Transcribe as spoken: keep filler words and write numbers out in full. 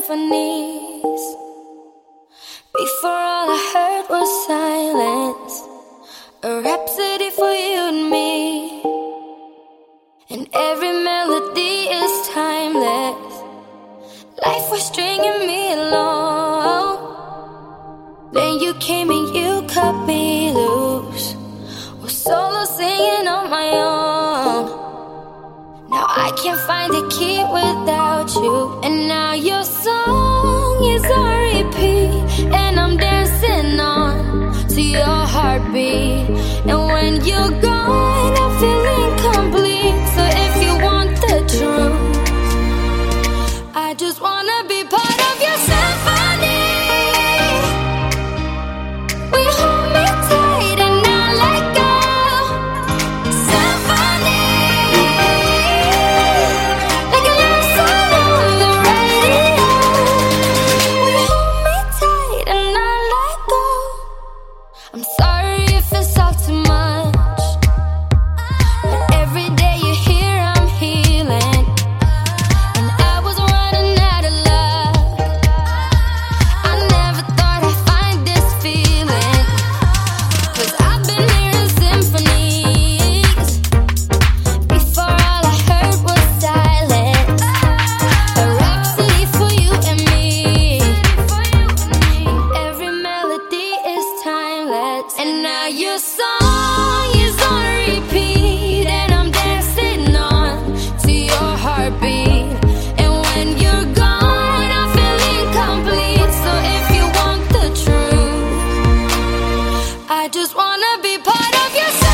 symphonies. Before all I heard was silence, a rhapsody for you and me. And every melody is timeless. Life was stringing me along. Then you came and you cut me loose. Was solo singing on my own. Now I can't find a key without you. And now your song is on repeat, and I'm dancing on to your heartbeat. And when you're gone, I feel incomplete. So if you want the truth, I just wanna be part of your symphony. We hold me tight and not let go. Symphony, like a love song on the radio. We hold me tight and not let go. I'm sorry if it's all too much, but every day you're here I'm healing. And I was running out of luck. I never thought I'd find this feeling, 'cause I've been hearing symphonies. Before all I heard was silence, a rhapsody for you and me. Every melody is timeless. And now your song is on repeat, and I'm dancing on to your heartbeat. And when you're gone, I feel incomplete. So if you want the truth, I just wanna be part of your